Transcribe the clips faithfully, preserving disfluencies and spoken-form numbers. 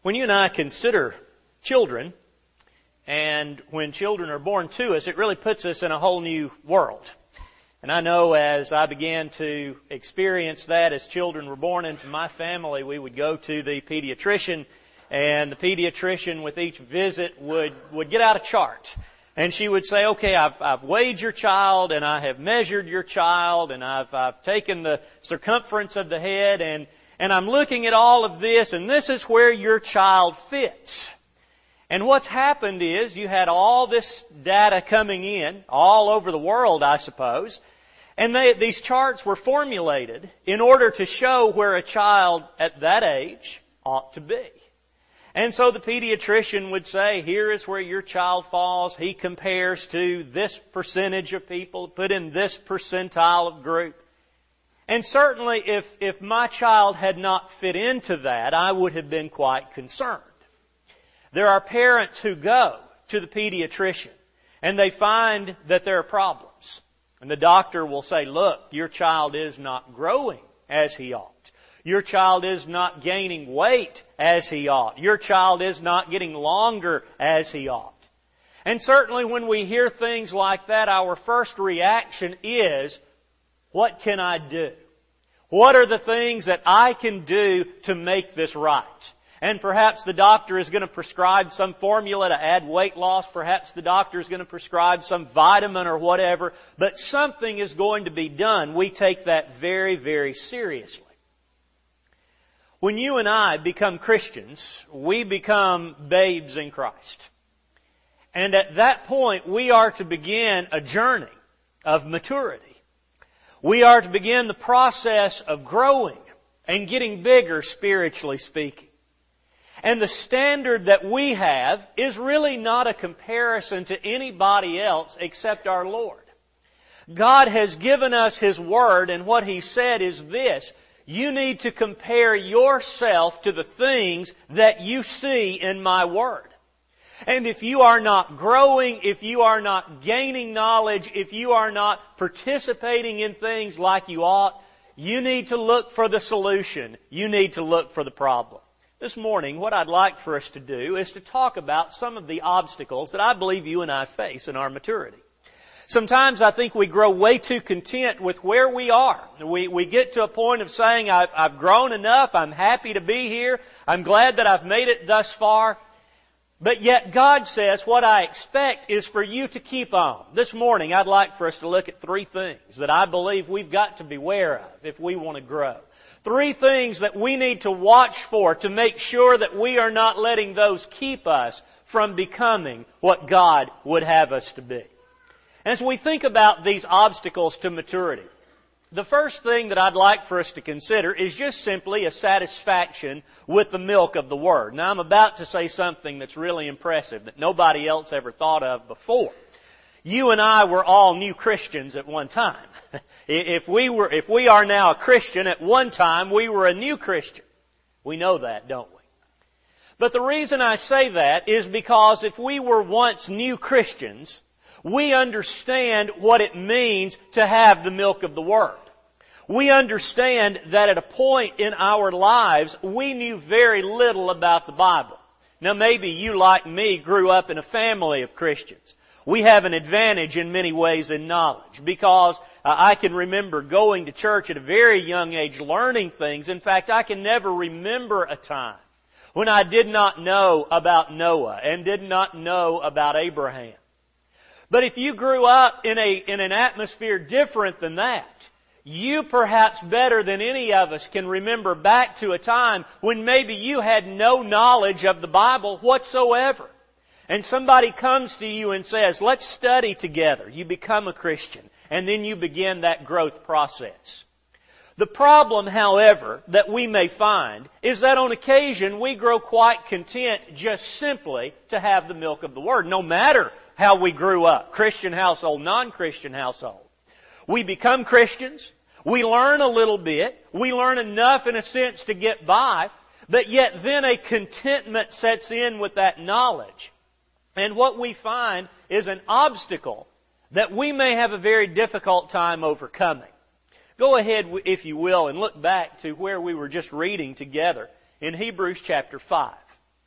When you and I consider children, and when children are born to us, it really puts us in a whole new world. And I know as I began to experience that as children were born into my family, we would go to the pediatrician, and the pediatrician with each visit would, would get out a chart. And she would say, okay, I've, I've weighed your child, and I have measured your child, and I've, I've taken the circumference of the head, and And I'm looking at all of this, and this is where your child fits. And what's happened is you had all this data coming in, all over the world, I suppose, and they, these charts were formulated in order to show where a child at that age ought to be. And so the pediatrician would say, here is where your child falls. He compares to this percentage of people, put in this percentile of group. And certainly if, if my child had not fit into that, I would have been quite concerned. There are parents who go to the pediatrician and they find that there are problems. And the doctor will say, look, your child is not growing as he ought. Your child is not gaining weight as he ought. Your child is not getting longer as he ought. And certainly when we hear things like that, our first reaction is, what can I do? What are the things that I can do to make this right? And perhaps the doctor is going to prescribe some formula to add weight loss. Perhaps the doctor is going to prescribe some vitamin or whatever. But something is going to be done. We take that very, very seriously. When you and I become Christians, we become babes in Christ. And at that point, we are to begin a journey of maturity. We are to begin the process of growing and getting bigger, spiritually speaking. And the standard that we have is really not a comparison to anybody else except our Lord. God has given us His Word, and what He said is this: you need to compare yourself to the things that you see in my Word. And if you are not growing, if you are not gaining knowledge, if you are not participating in things like you ought, you need to look for the solution. You need to look for the problem. This morning, what I'd like for us to do is to talk about some of the obstacles that I believe you and I face in our maturity. Sometimes I think we grow way too content with where we are. We, we get to a point of saying, I've, I've grown enough, I'm happy to be here, I'm glad that I've made it thus far. But yet God says, what I expect is for you to keep on. This morning I'd like for us to look at three things that I believe we've got to beware of if we want to grow. Three things that we need to watch for to make sure that we are not letting those keep us from becoming what God would have us to be. As we think about these obstacles to maturity, the first thing that I'd like for us to consider is just simply a satisfaction with the milk of the Word. Now, I'm about to say something that's really impressive that nobody else ever thought of before. You and I were all new Christians at one time. If we were, if we are now a Christian, at one time we were a new Christian. We know that, don't we? But the reason I say that is because if we were once new Christians, we understand what it means to have the milk of the Word. We understand that at a point in our lives, we knew very little about the Bible. Now maybe you, like me, grew up in a family of Christians. We have an advantage in many ways in knowledge because uh, I can remember going to church at a very young age, learning things. In fact, I can never remember a time when I did not know about Noah and did not know about Abraham. But if you grew up in a in an atmosphere different than that, you perhaps better than any of us can remember back to a time when maybe you had no knowledge of the Bible whatsoever. And somebody comes to you and says, let's study together. You become a Christian, and then you begin that growth process. The problem, however, that we may find is that on occasion we grow quite content just simply to have the milk of the Word, no matter how we grew up, Christian household, non-Christian household. We become Christians, we learn a little bit, we learn enough in a sense to get by, but yet then a contentment sets in with that knowledge. And what we find is an obstacle that we may have a very difficult time overcoming. Go ahead, if you will, and look back to where we were just reading together in Hebrews chapter five.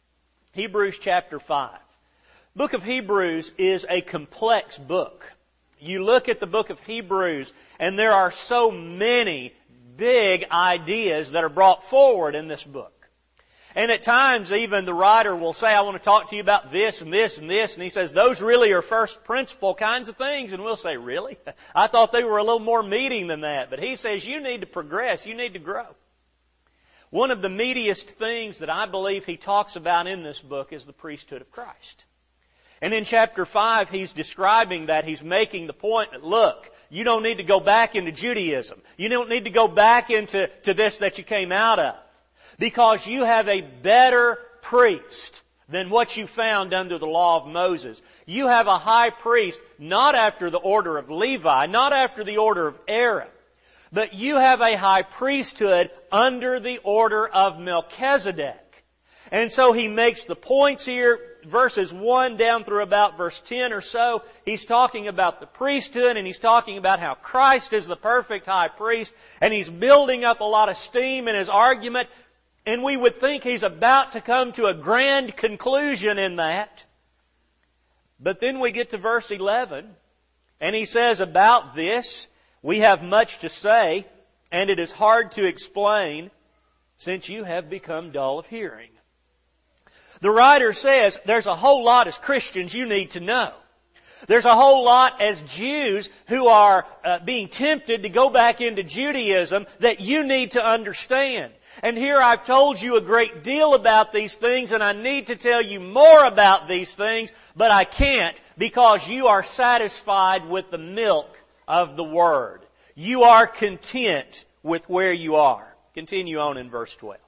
Hebrews chapter five. Book of Hebrews is a complex book. You look at the book of Hebrews and there are so many big ideas that are brought forward in this book. And at times even the writer will say, I want to talk to you about this and this and this. And he says, those really are first principle kinds of things. And we'll say, really? I thought they were a little more meaty than that. But he says, you need to progress. You need to grow. One of the meatiest things that I believe he talks about in this book is the priesthood of Christ. And in chapter five, he's describing that. He's making the point that, look, you don't need to go back into Judaism. You don't need to go back into to this that you came out of. Because you have a better priest than what you found under the law of Moses. You have a high priest, not after the order of Levi, not after the order of Aaron, but you have a high priesthood under the order of Melchizedek. And so he makes the points here, verses one down through about verse ten or so. He's talking about the priesthood and he's talking about how Christ is the perfect high priest. And he's building up a lot of steam in his argument. And we would think he's about to come to a grand conclusion in that. But then we get to verse eleven and he says, about this we have much to say and it is hard to explain since you have become dull of hearing. The writer says there's a whole lot as Christians you need to know. There's a whole lot as Jews who are uh, being tempted to go back into Judaism that you need to understand. And here I've told you a great deal about these things and I need to tell you more about these things, but I can't because you are satisfied with the milk of the Word. You are content with where you are. Continue on in verse twelve.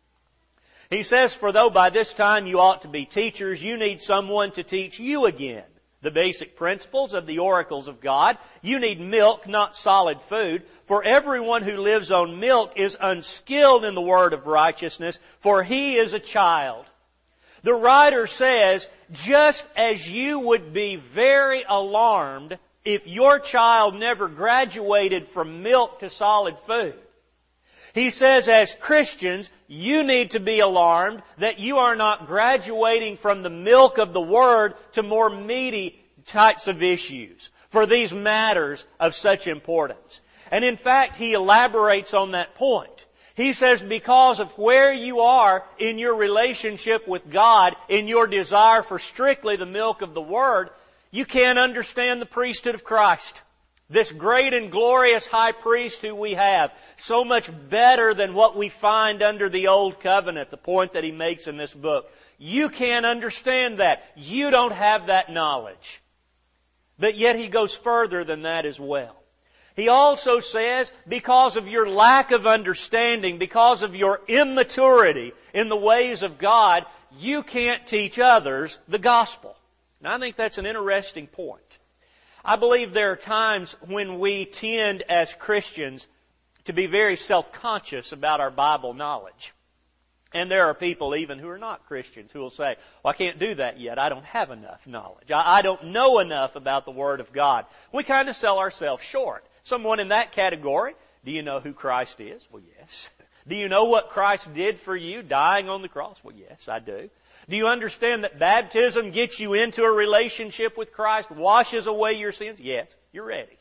He says, for though by this time you ought to be teachers, you need someone to teach you again the basic principles of the oracles of God. You need milk, not solid food. For everyone who lives on milk is unskilled in the word of righteousness, for he is a child. The writer says, just as you would be very alarmed if your child never graduated from milk to solid food, he says, as Christians, you need to be alarmed that you are not graduating from the milk of the Word to more meaty types of issues for these matters of such importance. And in fact, he elaborates on that point. He says, because of where you are in your relationship with God, in your desire for strictly the milk of the Word, you can't understand the priesthood of Christ. This great and glorious high priest who we have, so much better than what we find under the old covenant, the point that he makes in this book. You can't understand that. You don't have that knowledge. But yet he goes further than that as well. He also says, because of your lack of understanding, because of your immaturity in the ways of God, you can't teach others the gospel. And I think that's an interesting point. I believe there are times when we tend as Christians to be very self-conscious about our Bible knowledge. And there are people even who are not Christians who will say, well, I can't do that yet. I don't have enough knowledge. I, I don't know enough about the Word of God. We kind of sell ourselves short. Someone in that category, do you know who Christ is? Well, yes. Do you know what Christ did for you, dying on the cross? Well, yes, I do. Do you understand that baptism gets you into a relationship with Christ, washes away your sins? Yes, you're ready.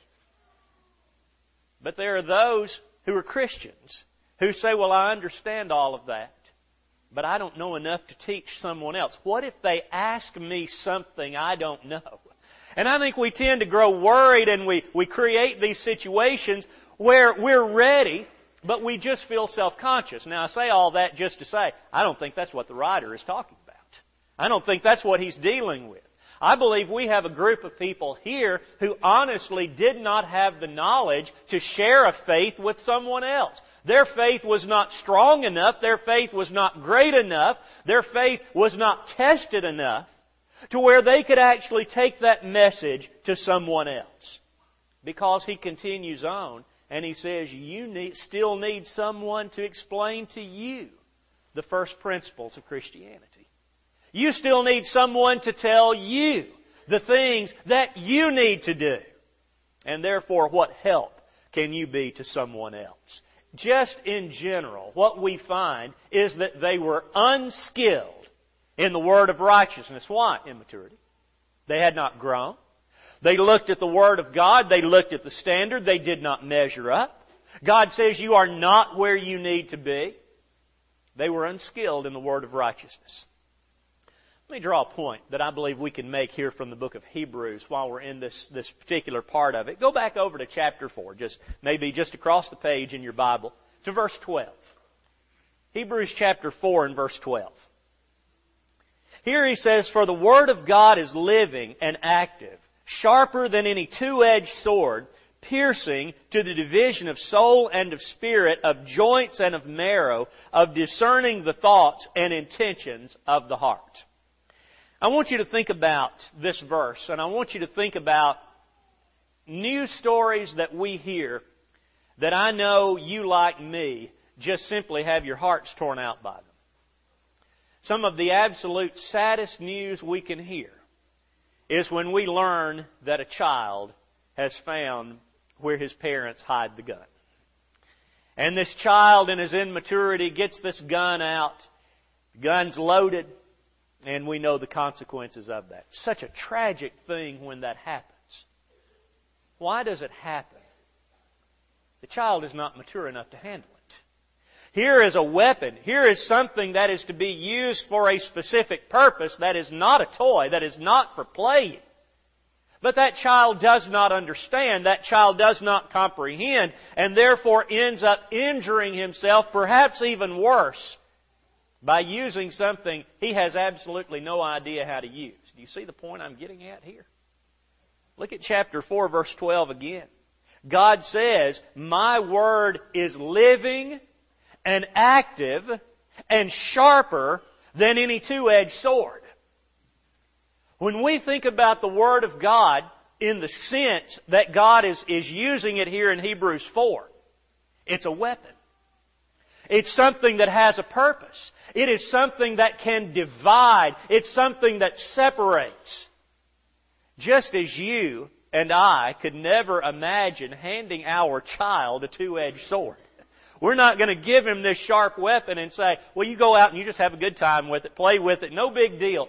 But there are those who are Christians who say, well, I understand all of that, but I don't know enough to teach someone else. What if they ask me something I don't know? And I think we tend to grow worried and we, we create these situations where we're ready, but we just feel self-conscious. Now, I say all that just to say, I don't think that's what the writer is talking about. I don't think that's what he's dealing with. I believe we have a group of people here who honestly did not have the knowledge to share a faith with someone else. Their faith was not strong enough. Their faith was not great enough. Their faith was not tested enough to where they could actually take that message to someone else. Because he continues on and he says, you need, still need someone to explain to you the first principles of Christianity. You still need someone to tell you the things that you need to do. And therefore, what help can you be to someone else? Just in general, what we find is that they were unskilled in the word of righteousness. Why? Immaturity. They had not grown. They looked at the Word of God. They looked at the standard. They did not measure up. God says you are not where you need to be. They were unskilled in the Word of righteousness. Let me draw a point that I believe we can make here from the book of Hebrews while we're in this, this particular part of it. Go back over to chapter four, just maybe just across the page in your Bible, to verse twelve. Hebrews chapter four and verse twelve. Here he says, "For the Word of God is living and active, sharper than any two-edged sword, piercing to the division of soul and of spirit, of joints and of marrow, of discerning the thoughts and intentions of the heart." I want you to think about this verse, and I want you to think about news stories that we hear that I know you, like me, just simply have your hearts torn out by them. Some of the absolute saddest news we can hear is when we learn that a child has found where his parents hide the gun. And this child in his immaturity gets this gun out. The gun's loaded, and we know the consequences of that. Such a tragic thing when that happens. Why does it happen? The child is not mature enough to handle it. Here is a weapon. Here is something that is to be used for a specific purpose. That is not a toy. That is not for playing. But that child does not understand. That child does not comprehend, and therefore ends up injuring himself, perhaps even worse, by using something he has absolutely no idea how to use. Do you see the point I'm getting at here? Look at chapter four, verse twelve again. God says, "My word is living and active and sharper than any two-edged sword." When we think about the Word of God in the sense that God is, is using it here in Hebrews four, it's a weapon. It's something that has a purpose. It is something that can divide. It's something that separates. Just as you and I could never imagine handing our child a two-edged sword. We're not going to give him this sharp weapon and say, well, you go out and you just have a good time with it, play with it, no big deal.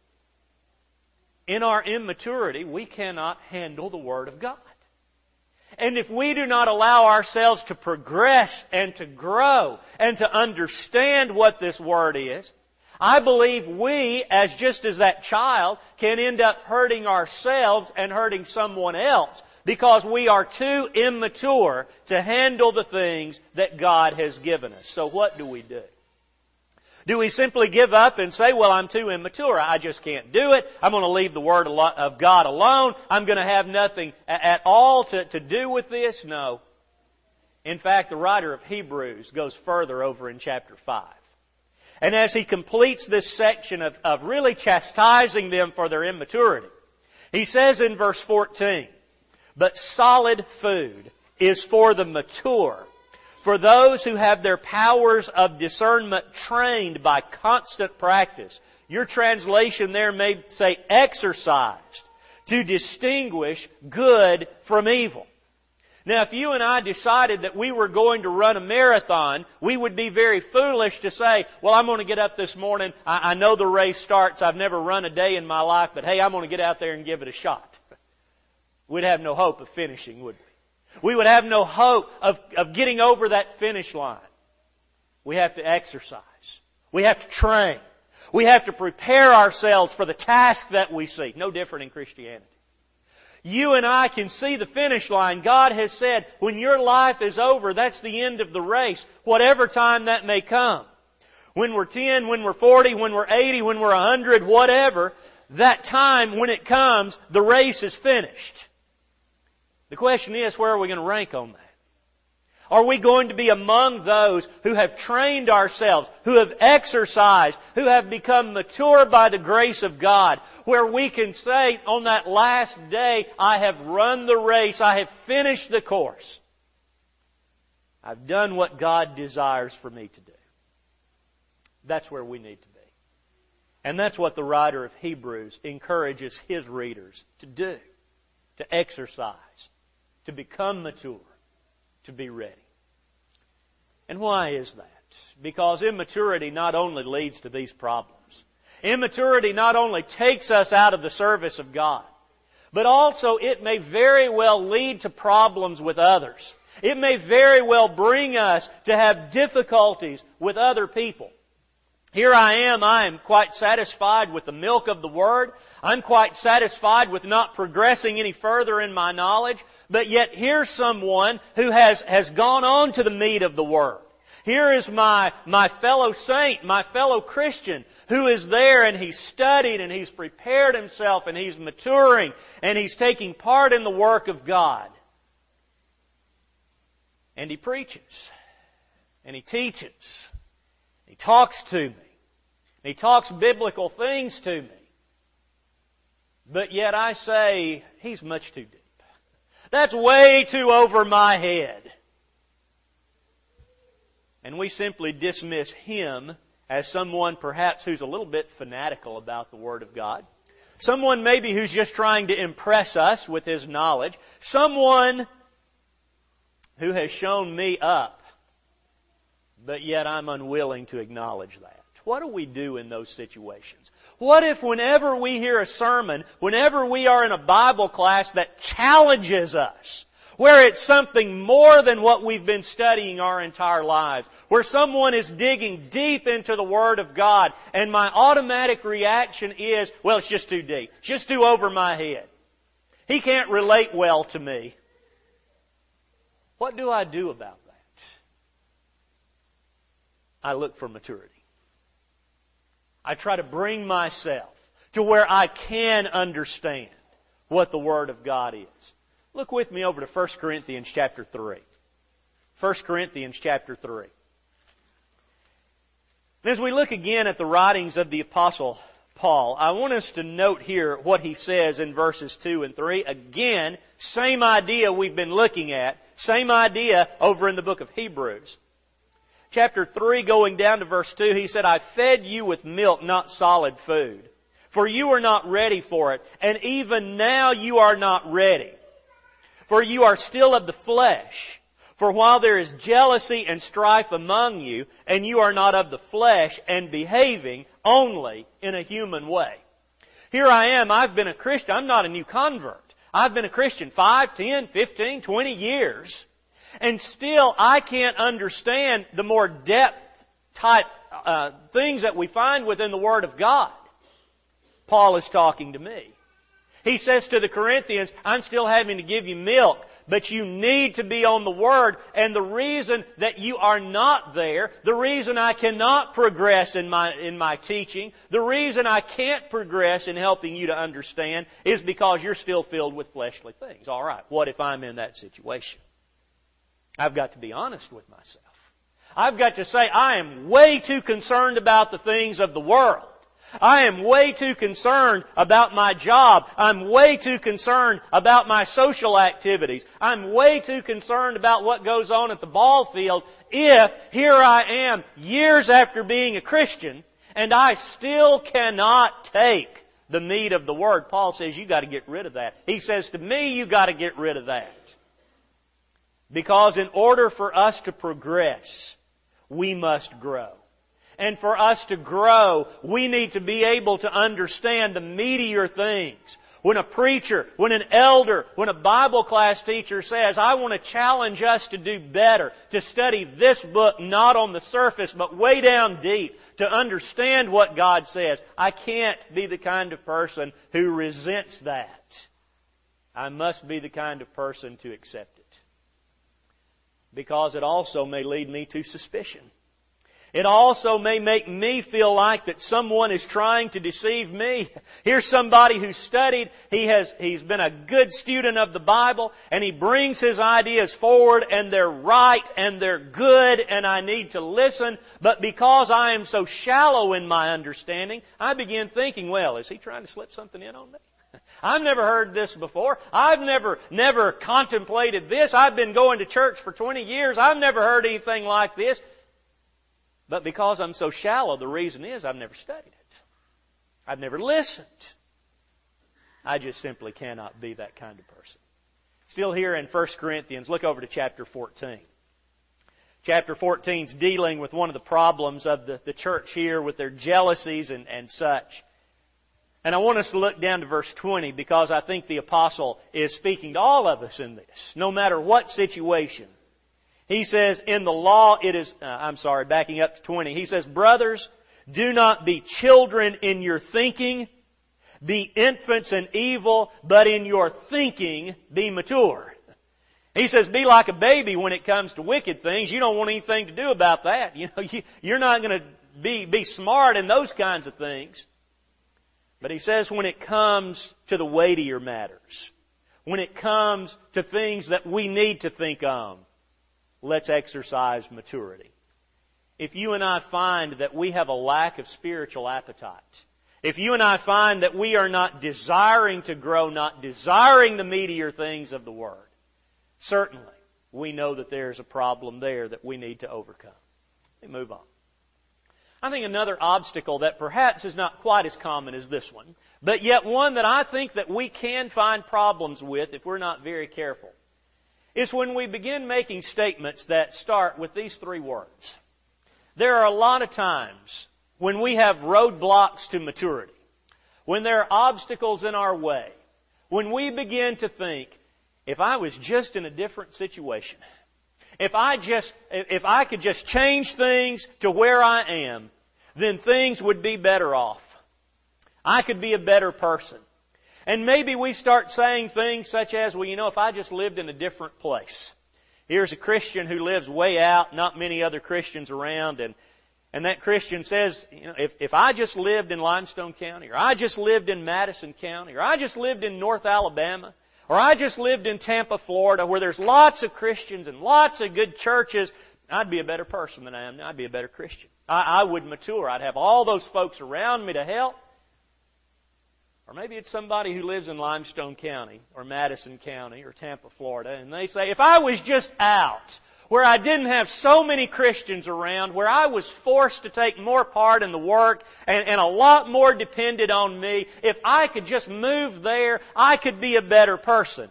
In our immaturity, we cannot handle the Word of God. And if we do not allow ourselves to progress and to grow and to understand what this Word is, I believe we, as just as that child, can end up hurting ourselves and hurting someone else because we are too immature to handle the things that God has given us. So what do we do? Do we simply give up and say, well, I'm too immature. I just can't do it. I'm going to leave the Word of God alone. I'm going to have nothing at all to, to do with this? No. In fact, the writer of Hebrews goes further over in chapter five. And as he completes this section of, of really chastising them for their immaturity, he says in verse fourteen, "But solid food is for the mature, for those who have their powers of discernment trained by constant practice." Your translation there may say exercised, to distinguish good from evil. Now, if you and I decided that we were going to run a marathon, we would be very foolish to say, well, I'm going to get up this morning. I, I know the race starts. I've never run a day in my life, but hey, I'm going to get out there and give it a shot. We'd have no hope of finishing, would we? We would have no hope of, of getting over that finish line. We have to exercise. We have to train. We have to prepare ourselves for the task that we see. No different in Christianity. You and I can see the finish line. God has said, when your life is over, that's the end of the race, whatever time that may come. When we're ten, when we're forty, when we're eighty, when we're one hundred, whatever, that time, when it comes, the race is finished. The question is, where are we going to rank on that? Are we going to be among those who have trained ourselves, who have exercised, who have become mature by the grace of God, where we can say on that last day, I have run the race, I have finished the course. I've done what God desires for me to do. That's where we need to be. And that's what the writer of Hebrews encourages his readers to do, to exercise, to become mature, to be ready. And why is that? Because immaturity not only leads to these problems. Immaturity not only takes us out of the service of God, but also it may very well lead to problems with others. It may very well bring us to have difficulties with other people. Here I am, I am quite satisfied with the milk of the Word. I'm quite satisfied with not progressing any further in my knowledge. But yet here's someone who has, has gone on to the meat of the Word. Here is my, my fellow saint, my fellow Christian, who is there and he's studied and he's prepared himself and he's maturing and he's taking part in the work of God. And he preaches and he teaches. He talks to me. He talks biblical things to me. But yet I say, he's much too deep. That's way too over my head. And we simply dismiss him as someone perhaps who's a little bit fanatical about the Word of God. Someone maybe who's just trying to impress us with his knowledge. Someone who has shown me up, but yet I'm unwilling to acknowledge that. What do we do in those situations? What if whenever we hear a sermon, whenever we are in a Bible class that challenges us, where it's something more than what we've been studying our entire lives, where someone is digging deep into the Word of God, and my automatic reaction is, well, it's just too deep. It's just too over my head. He can't relate well to me. What do I do about that? I look for maturity. I try to bring myself to where I can understand what the Word of God is. Look with me over to First Corinthians chapter three. First Corinthians chapter three. As we look again at the writings of the Apostle Paul, I want us to note here what he says in verses two and three. Again, same idea we've been looking at. Same idea over in the book of Hebrews. Chapter three, going down to verse two, he said, I fed you with milk, not solid food. For you are not ready for it, and even now you are not ready. For you are still of the flesh. For while there is jealousy and strife among you, and you are not of the flesh, and behaving only in a human way. Here I am, I've been a Christian, I'm not a new convert. I've been a Christian five, ten, fifteen, twenty years. And still, I can't understand the more depth type uh, things that we find within the Word of God. Paul is talking to me. He says to the Corinthians, I'm still having to give you milk, but you need to be on the Word. And the reason that you are not there, the reason I cannot progress in my, in my teaching, the reason I can't progress in helping you to understand is because you're still filled with fleshly things. All right, what if I'm in that situation? I've got to be honest with myself. I've got to say I am way too concerned about the things of the world. I am way too concerned about my job. I'm way too concerned about my social activities. I'm way too concerned about what goes on at the ball field if here I am years after being a Christian and I still cannot take the meat of the Word. Paul says you got to get rid of that. He says to me you got to get rid of that. Because in order for us to progress, we must grow. And for us to grow, we need to be able to understand the meatier things. When a preacher, when an elder, when a Bible class teacher says, I want to challenge us to do better, to study this book not on the surface but way down deep, to understand what God says, I can't be the kind of person who resents that. I must be the kind of person to accept it. Because it also may lead me to suspicion. It also may make me feel like that someone is trying to deceive me. Here's somebody who studied, he has, he's been a good student of the Bible, and he brings his ideas forward, and they're right, and they're good, and I need to listen. But because I am so shallow in my understanding, I begin thinking, well, is he trying to slip something in on me? I've never heard this before. I've never, never contemplated this. I've been going to church for twenty years. I've never heard anything like this. But because I'm so shallow, the reason is I've never studied it. I've never listened. I just simply cannot be that kind of person. Still here in First Corinthians, look over to chapter fourteen. Chapter fourteen is dealing with one of the problems of the, the church here with their jealousies and, and such. And I want us to look down to verse twenty because I think the apostle is speaking to all of us in this, no matter what situation. He says, in the law it is, uh, I'm sorry, backing up to twenty. He says, brothers, do not be children in your thinking, be infants in evil, but in your thinking be mature. He says, be like a baby when it comes to wicked things. You don't want anything to do about that. You know, you, you're not going to be, be smart in those kinds of things. But he says when it comes to the weightier matters, when it comes to things that we need to think on, let's exercise maturity. If you and I find that we have a lack of spiritual appetite, if you and I find that we are not desiring to grow, not desiring the meatier things of the Word, certainly we know that there's a problem there that we need to overcome. Let me move on. I think another obstacle that perhaps is not quite as common as this one, but yet one that I think that we can find problems with if we're not very careful, is when we begin making statements that start with these three words. There are a lot of times when we have roadblocks to maturity, when there are obstacles in our way, when we begin to think, if I was just in a different situation, if I just, if I could just change things to where I am, then things would be better off. I could be a better person. And maybe we start saying things such as, well, you know, if I just lived in a different place. Here's a Christian who lives way out, not many other Christians around, and And that Christian says, you know, if, if I just lived in Limestone County, or I just lived in Madison County, or I just lived in North Alabama, or I just lived in Tampa, Florida, where there's lots of Christians and lots of good churches, I'd be a better person than I am now. I'd be a better Christian. I, I would mature. I'd have all those folks around me to help. Or maybe it's somebody who lives in Limestone County, or Madison County, or Tampa, Florida, and they say, if I was just out, where I didn't have so many Christians around, where I was forced to take more part in the work and, and a lot more depended on me, if I could just move there, I could be a better person.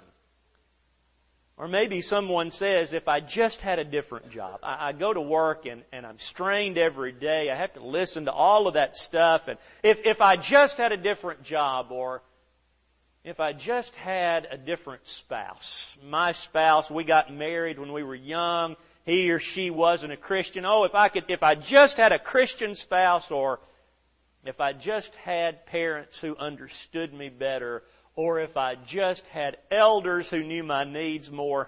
Or maybe someone says, if I just had a different job. I, I go to work and, and I'm strained every day. I have to listen to all of that stuff. And if, if I just had a different job, or if I just had a different spouse. My spouse, we got married when we were young. He or she wasn't a Christian. Oh, if I could, if I just had a Christian spouse, or if I just had parents who understood me better, or if I just had elders who knew my needs more.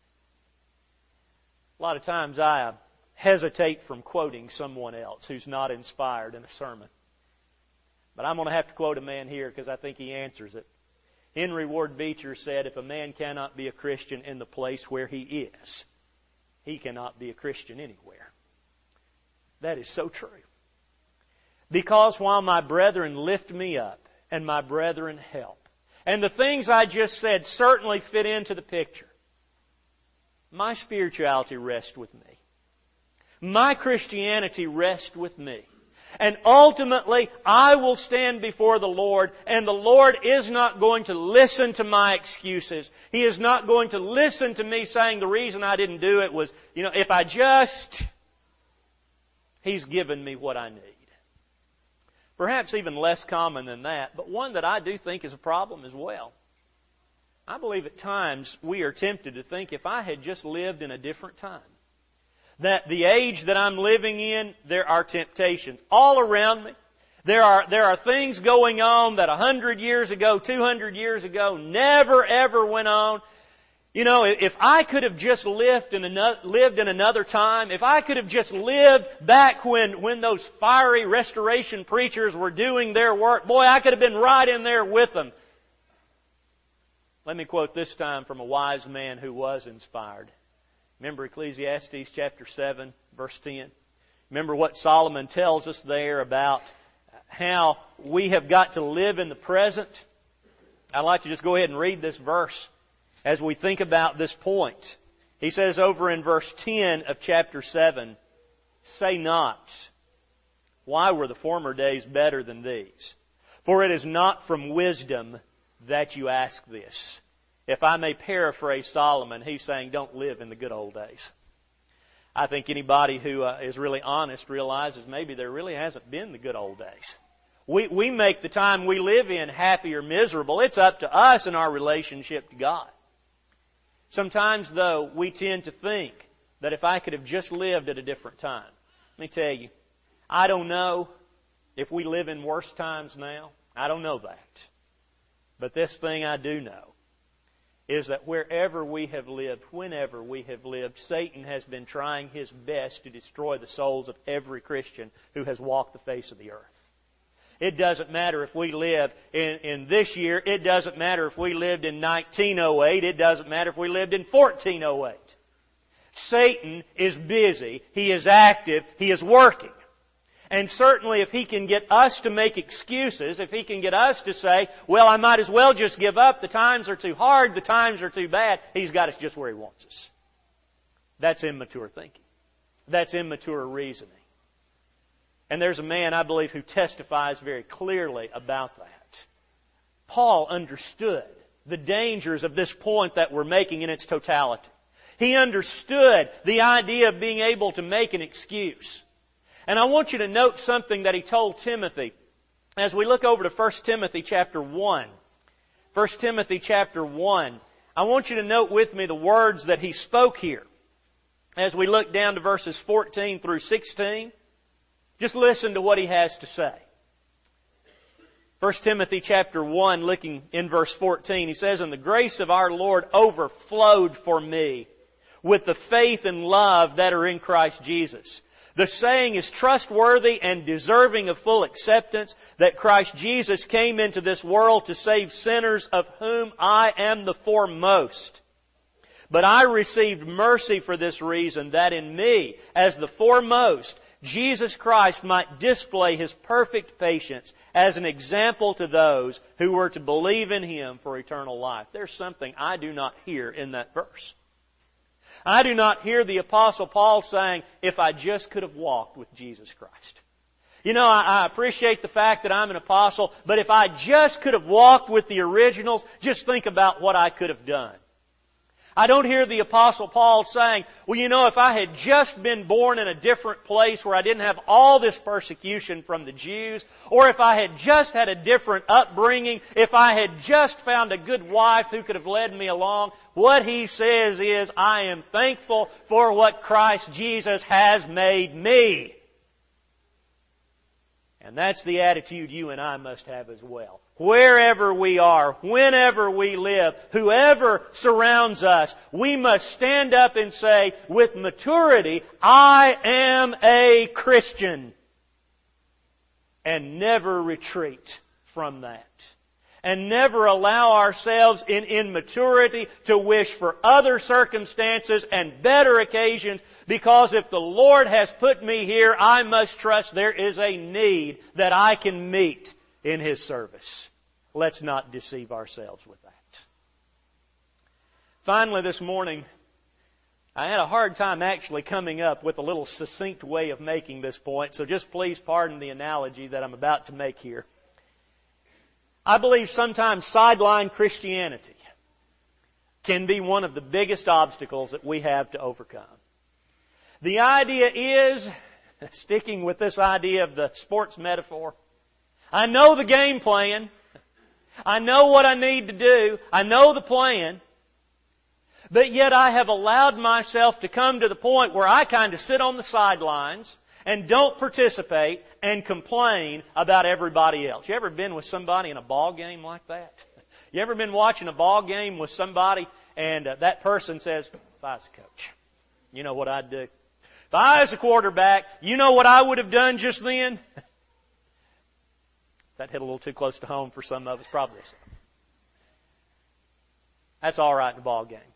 A lot of times I hesitate from quoting someone else who's not inspired in a sermon. But I'm going to have to quote a man here because I think he answers it. Henry Ward Beecher said, if a man cannot be a Christian in the place where he is, he cannot be a Christian anywhere. That is so true. Because while my brethren lift me up and my brethren help, and the things I just said certainly fit into the picture, my spirituality rests with me. My Christianity rests with me. And ultimately, I will stand before the Lord, and the Lord is not going to listen to my excuses. He is not going to listen to me saying the reason I didn't do it was, you know, if I just, He's given me what I need. Perhaps even less common than that, but one that I do think is a problem as well. I believe at times we are tempted to think, if I had just lived in a different time, that the age that I'm living in, there are temptations all around me. There are, there are things going on that a hundred years ago, two hundred years ago, never ever went on. You know, if I could have just lived in another, lived in another time, if I could have just lived back when, when those fiery restoration preachers were doing their work, boy, I could have been right in there with them. Let me quote this time from a wise man who was inspired. Remember Ecclesiastes chapter seven, verse ten. Remember what Solomon tells us there about how we have got to live in the present. I'd like to just go ahead and read this verse as we think about this point. He says over in verse ten of chapter seven, say not, why were the former days better than these? For it is not from wisdom that you ask this. If I may paraphrase Solomon, he's saying don't live in the good old days. I think anybody who uh, is really honest realizes maybe there really hasn't been the good old days. We, we make the time we live in happy or miserable. It's up to us and our relationship to God. Sometimes, though, we tend to think that if I could have just lived at a different time. Let me tell you, I don't know if we live in worse times now. I don't know that. But this thing I do know is that wherever we have lived, whenever we have lived, Satan has been trying his best to destroy the souls of every Christian who has walked the face of the earth. It doesn't matter if we live in, in this year. It doesn't matter if we lived in nineteen oh eight. It doesn't matter if we lived in fourteen oh eight. Satan is busy. He is active. He is working. And certainly if he can get us to make excuses, if he can get us to say, well, I might as well just give up. The times are too hard. The times are too bad. He's got us just where he wants us. That's immature thinking. That's immature reasoning. And there's a man, I believe, who testifies very clearly about that. Paul understood the dangers of this point that we're making in its totality. He understood the idea of being able to make an excuse. And I want you to note something that he told Timothy as we look over to First Timothy chapter one. First Timothy chapter one. I want you to note with me the words that he spoke here. As we look down to verses fourteen through sixteen, just listen to what he has to say. First Timothy chapter one, looking in verse fourteen, he says, "And the grace of our Lord overflowed for me with the faith and love that are in Christ Jesus. The saying is trustworthy and deserving of full acceptance, that Christ Jesus came into this world to save sinners, of whom I am the foremost. But I received mercy for this reason, that in me, as the foremost, Jesus Christ might display His perfect patience as an example to those who were to believe in Him for eternal life." There's something I do not hear in that verse. I do not hear the Apostle Paul saying, if I just could have walked with Jesus Christ. You know, I, I appreciate the fact that I'm an apostle, but if I just could have walked with the originals, just think about what I could have done. I don't hear the Apostle Paul saying, well, you know, if I had just been born in a different place where I didn't have all this persecution from the Jews, or if I had just had a different upbringing, if I had just found a good wife who could have led me along, what he says is, I am thankful for what Christ Jesus has made me. And that's the attitude you and I must have as well. Wherever we are, whenever we live, whoever surrounds us, we must stand up and say, with maturity, I am a Christian. And never retreat from that. And never allow ourselves in immaturity to wish for other circumstances and better occasions, because if the Lord has put me here, I must trust there is a need that I can meet in His service. Let's not deceive ourselves with that. Finally, this morning, I had a hard time actually coming up with a little succinct way of making this point, so just please pardon the analogy that I'm about to make here. I believe sometimes sideline Christianity can be one of the biggest obstacles that we have to overcome. The idea is, sticking with this idea of the sports metaphor, I know the game plan. I know what I need to do. I know the plan. But yet I have allowed myself to come to the point where I kind of sit on the sidelines and don't participate and complain about everybody else. You ever been with somebody in a ball game like that? You ever been watching a ball game with somebody and uh, that person says, if I was a coach, you know what I'd do? If I was a quarterback, you know what I would have done just then? That hit a little too close to home for some of us, probably so. That's all right in a ball game.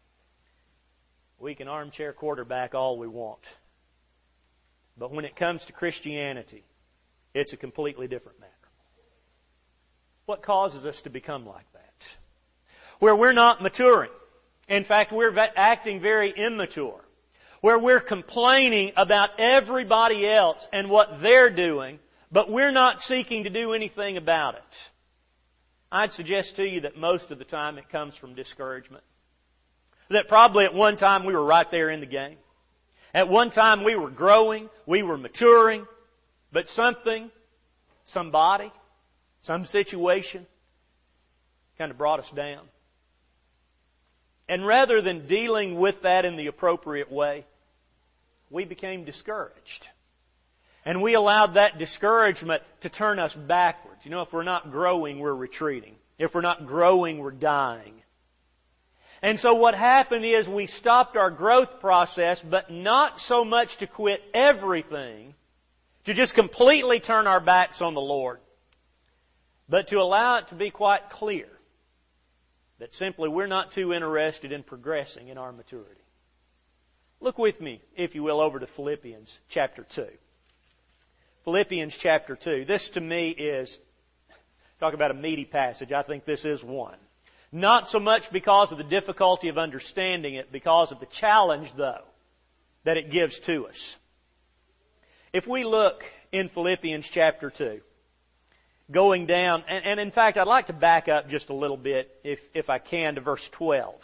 We can armchair quarterback all we want. But when it comes to Christianity, it's a completely different matter. What causes us to become like that? Where we're not maturing. In fact, we're acting very immature. Where we're complaining about everybody else and what they're doing, but we're not seeking to do anything about it. I'd suggest to you that most of the time it comes from discouragement. That probably at one time we were right there in the game. At one time we were growing, we were maturing, but something, somebody, some situation kind of brought us down. And rather than dealing with that in the appropriate way, we became discouraged. And we allowed that discouragement to turn us backwards. You know, if we're not growing, we're retreating. If we're not growing, we're dying. And so what happened is we stopped our growth process, but not so much to quit everything, to just completely turn our backs on the Lord, but to allow it to be quite clear that simply we're not too interested in progressing in our maturity. Look with me, if you will, over to Philippians chapter two. Philippians chapter two. This to me is, talk about a meaty passage, I think this is one. Not so much because of the difficulty of understanding it, because of the challenge, though, that it gives to us. If we look in Philippians chapter two, going down, and, and in fact, I'd like to back up just a little bit, if, if I can, to verse twelve.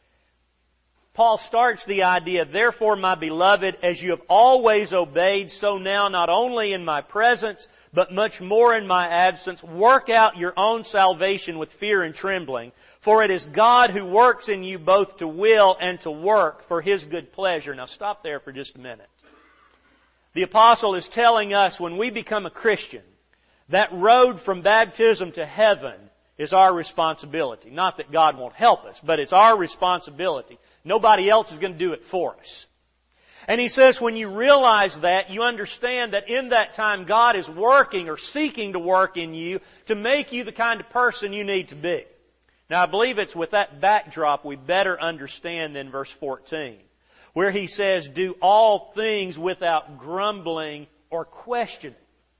Paul starts the idea, therefore, my beloved, as you have always obeyed, so now not only in my presence, but much more in my absence, work out your own salvation with fear and trembling. For it is God who works in you both to will and to work for His good pleasure. Now stop there for just a minute. The apostle is telling us when we become a Christian, that road from baptism to heaven is our responsibility. Not that God won't help us, but it's our responsibility. Nobody else is going to do it for us. And he says when you realize that, you understand that in that time God is working or seeking to work in you to make you the kind of person you need to be. Now I believe it's with that backdrop we better understand than verse fourteen, where he says, do all things without grumbling or questioning.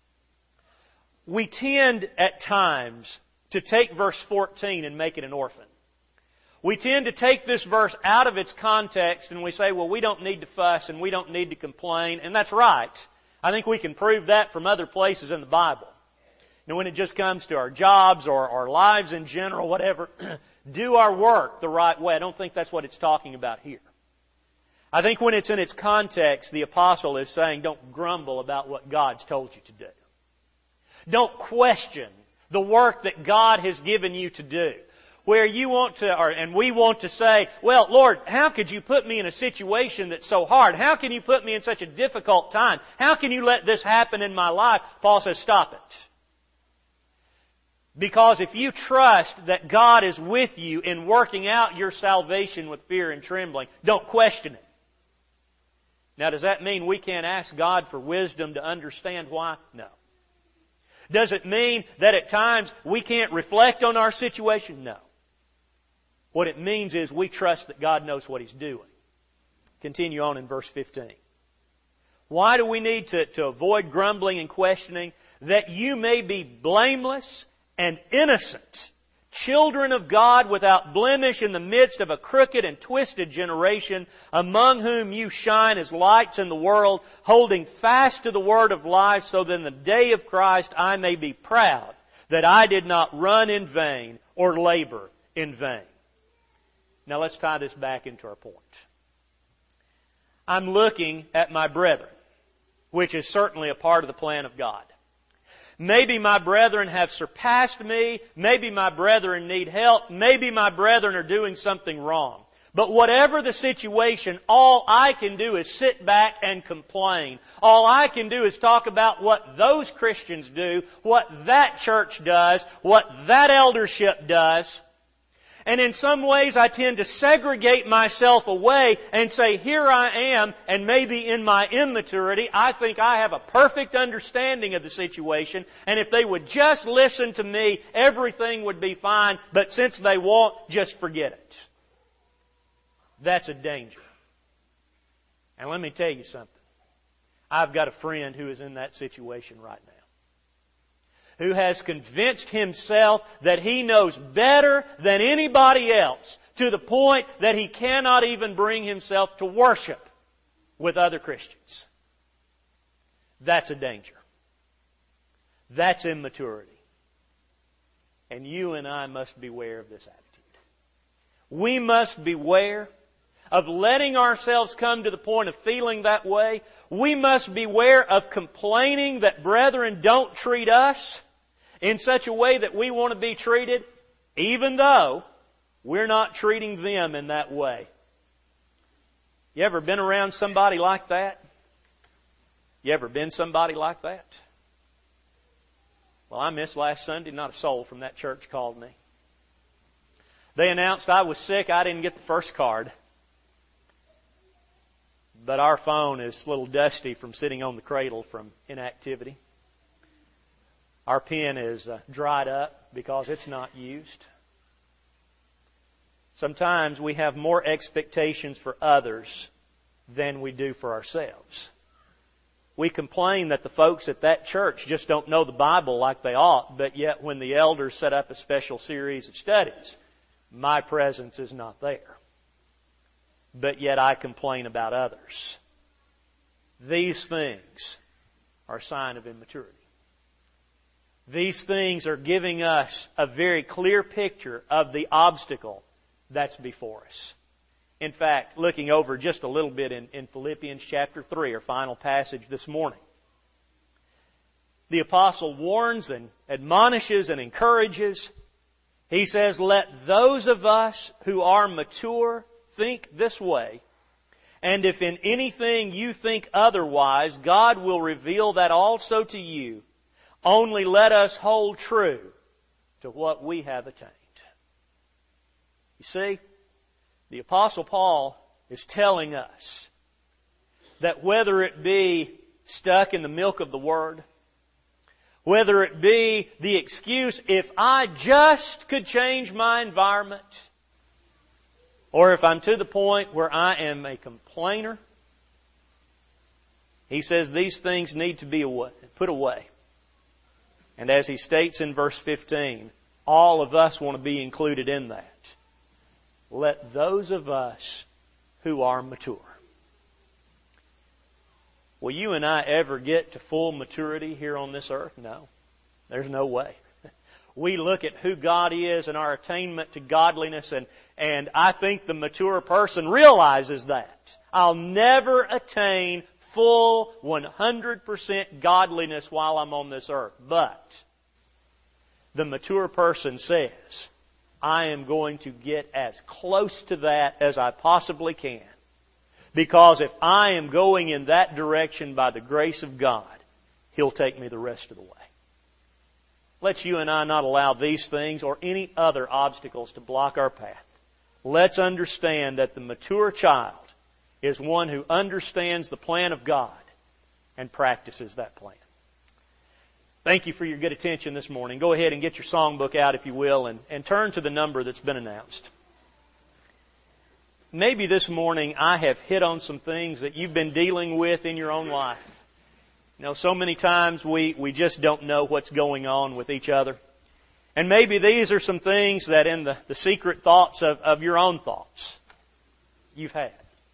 We tend at times to take verse fourteen and make it an orphan. We tend to take this verse out of its context and we say, well, we don't need to fuss and we don't need to complain. And that's right. I think we can prove that from other places in the Bible. You know, when it just comes to our jobs or our lives in general, whatever, do our work the right way. I don't think that's what it's talking about here. I think when it's in its context, the apostle is saying, don't grumble about what God's told you to do. Don't question the work that God has given you to do. Where you want to, or, and we want to say, well, Lord, how could you put me in a situation that's so hard? How can you put me in such a difficult time? How can you let this happen in my life? Paul says, stop it. Because if you trust that God is with you in working out your salvation with fear and trembling, don't question it. Now, does that mean we can't ask God for wisdom to understand why? No. Does it mean that at times we can't reflect on our situation? No. What it means is we trust that God knows what He's doing. Continue on in verse fifteen. Why do we need to, to avoid grumbling and questioning? That you may be blameless and innocent, children of God without blemish in the midst of a crooked and twisted generation, among whom you shine as lights in the world, holding fast to the word of life, so that in the day of Christ I may be proud that I did not run in vain or labor in vain. Now let's tie this back into our point. I'm looking at my brethren, which is certainly a part of the plan of God. Maybe my brethren have surpassed me. Maybe my brethren need help. Maybe my brethren are doing something wrong. But whatever the situation, all I can do is sit back and complain. All I can do is talk about what those Christians do, what that church does, what that eldership does. And in some ways I tend to segregate myself away and say, here I am, and maybe in my immaturity, I think I have a perfect understanding of the situation, and if they would just listen to me, everything would be fine, but since they won't, just forget it. That's a danger. And let me tell you something. I've got a friend who is in that situation right now, who has convinced himself that he knows better than anybody else, to the point that he cannot even bring himself to worship with other Christians. That's a danger. That's immaturity. And you and I must beware of this attitude. We must beware of letting ourselves come to the point of feeling that way, we must beware of complaining that brethren don't treat us in such a way that we want to be treated, even though we're not treating them in that way. You ever been around somebody like that? You ever been somebody like that? Well, I missed last Sunday. Not a soul from that church called me. They announced I was sick. I didn't get the first card. But our phone is a little dusty from sitting on the cradle from inactivity. Our pen is uh, dried up because it's not used. Sometimes we have more expectations for others than we do for ourselves. We complain that the folks at that church just don't know the Bible like they ought, but yet when the elders set up a special series of studies, my presence is not there. But yet I complain about others. These things are a sign of immaturity. These things are giving us a very clear picture of the obstacle that's before us. In fact, looking over just a little bit in, in Philippians chapter three, our final passage this morning, the apostle warns and admonishes and encourages. He says, let those of us who are mature think this way, and if in anything you think otherwise, God will reveal that also to you. Only let us hold true to what we have attained. You see, the Apostle Paul is telling us that whether it be stuck in the milk of the Word, whether it be the excuse, if I just could change my environment, or if I'm to the point where I am a complainer, he says these things need to be away, put away. And as he states in verse fifteen, all of us want to be included in that. Let those of us who are mature. Will you and I ever get to full maturity here on this earth? No. There's no way. We look at who God is and our attainment to godliness, and, and I think the mature person realizes that. I'll never attain full one hundred percent godliness while I'm on this earth. But the mature person says, I am going to get as close to that as I possibly can. Because if I am going in that direction by the grace of God, He'll take me the rest of the way. Let's you and I not allow these things or any other obstacles to block our path. Let's understand that the mature child is one who understands the plan of God and practices that plan. Thank you for your good attention this morning. Go ahead and get your songbook out, if you will, and, and turn to the number that's been announced. Maybe this morning I have hit on some things that you've been dealing with in your own life. You know, so many times we, we just don't know what's going on with each other. And maybe these are some things that in the, the secret thoughts of, of your own thoughts you've had.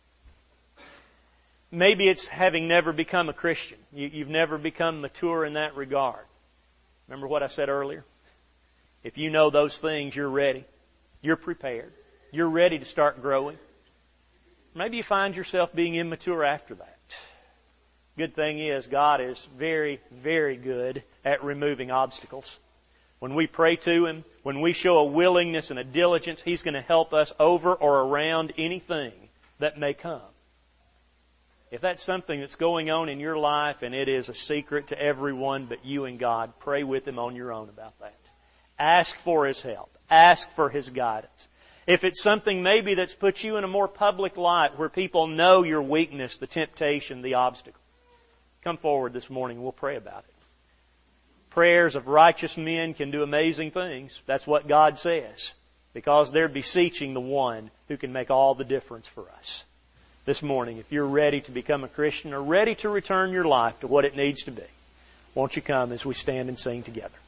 Maybe it's having never become a Christian. You, you've never become mature in that regard. Remember what I said earlier? If you know those things, you're ready. You're prepared. You're ready to start growing. Maybe you find yourself being immature after that. Good thing is, God is very, very good at removing obstacles. When we pray to Him, when we show a willingness and a diligence, He's going to help us over or around anything that may come. If that's something that's going on in your life and it is a secret to everyone but you and God, pray with Him on your own about that. Ask for His help. Ask for His guidance. If it's something maybe that's put you in a more public light where people know your weakness, the temptation, the obstacle, come forward this morning and we'll pray about it. Prayers of righteous men can do amazing things. That's what God says. Because they're beseeching the one who can make all the difference for us. This morning, if you're ready to become a Christian or ready to return your life to what it needs to be, won't you come as we stand and sing together?